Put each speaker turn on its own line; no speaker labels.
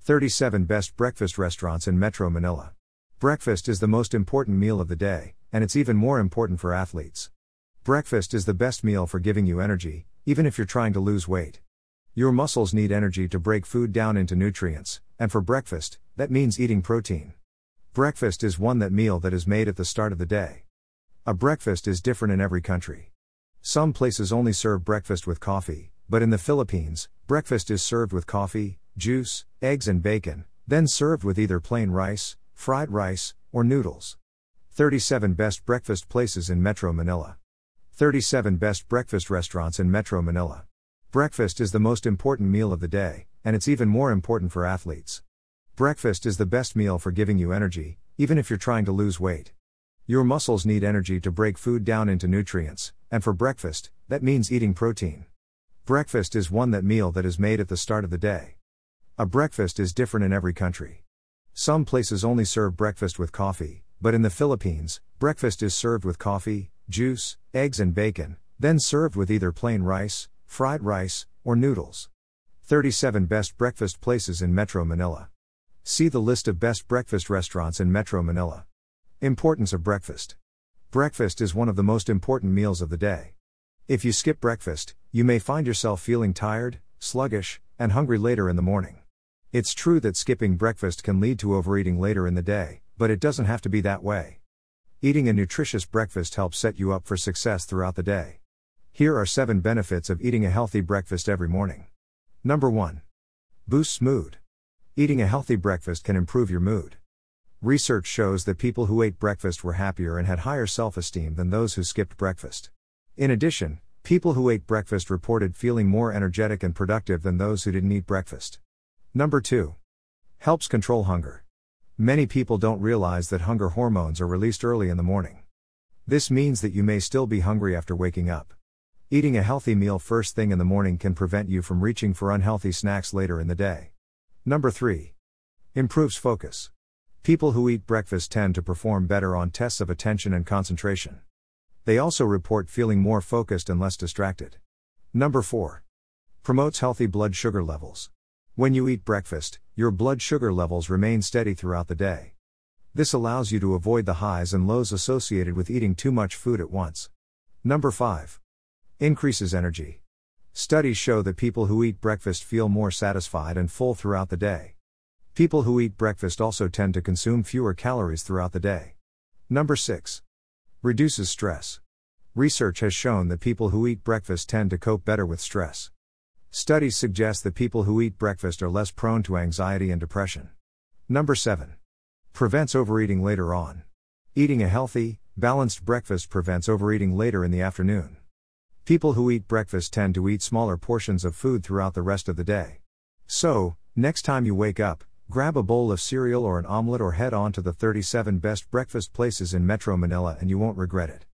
37 Best Breakfast Restaurants in Metro Manila. Breakfast is the most important meal of the day, and it's even more important for athletes. Breakfast is the best meal for giving you energy, even if you're trying to lose weight. Your muscles need energy to break food down into nutrients, and for breakfast, that means eating protein. Breakfast is that meal that is made at the start of the day. A breakfast is different in every country. Some places only serve breakfast with coffee, but in the Philippines, breakfast is served with coffee, juice, eggs and bacon, then served with either plain rice, fried rice, or noodles. 37 Best Breakfast Places in Metro Manila. 37 Best Breakfast Restaurants in Metro Manila. Breakfast is the most important meal of the day, and it's even more important for athletes. Breakfast is the best meal for giving you energy, even if you're trying to lose weight. Your muscles need energy to break food down into nutrients, and for breakfast, that means eating protein. Breakfast is that meal that is made at the start of the day. A breakfast is different in every country. Some places only serve breakfast with coffee, but in the Philippines, breakfast is served with coffee, juice, eggs and bacon, then served with either plain rice, fried rice, or noodles. 37 Best Breakfast Places in Metro Manila. See the list of best breakfast restaurants in Metro Manila. Importance of breakfast. Breakfast is one of the most important meals of the day. If you skip breakfast, you may find yourself feeling tired, sluggish, and hungry later in the morning. It's true that skipping breakfast can lead to overeating later in the day, but it doesn't have to be that way. Eating a nutritious breakfast helps set you up for success throughout the day. Here are 7 benefits of eating a healthy breakfast every morning. Number 1. Boosts mood. Eating a healthy breakfast can improve your mood. Research shows that people who ate breakfast were happier and had higher self-esteem than those who skipped breakfast. In addition, people who ate breakfast reported feeling more energetic and productive than those who didn't eat breakfast. Number 2. Helps control hunger. Many people don't realize that hunger hormones are released early in the morning. This means that you may still be hungry after waking up. Eating a healthy meal first thing in the morning can prevent you from reaching for unhealthy snacks later in the day. Number 3. Improves focus. People who eat breakfast tend to perform better on tests of attention and concentration. They also report feeling more focused and less distracted. Number 4. Promotes healthy blood sugar levels. When you eat breakfast, your blood sugar levels remain steady throughout the day. This allows you to avoid the highs and lows associated with eating too much food at once. Number 5. Increases energy. Studies show that people who eat breakfast feel more satisfied and full throughout the day. People who eat breakfast also tend to consume fewer calories throughout the day. Number 6. Reduces stress. Research has shown that people who eat breakfast tend to cope better with stress. Studies suggest that people who eat breakfast are less prone to anxiety and depression. Number 7. Prevents overeating later on. Eating a healthy, balanced breakfast prevents overeating later in the afternoon. People who eat breakfast tend to eat smaller portions of food throughout the rest of the day. So, next time you wake up, grab a bowl of cereal or an omelet or head on to the 37 Best Breakfast Places in Metro Manila and you won't regret it.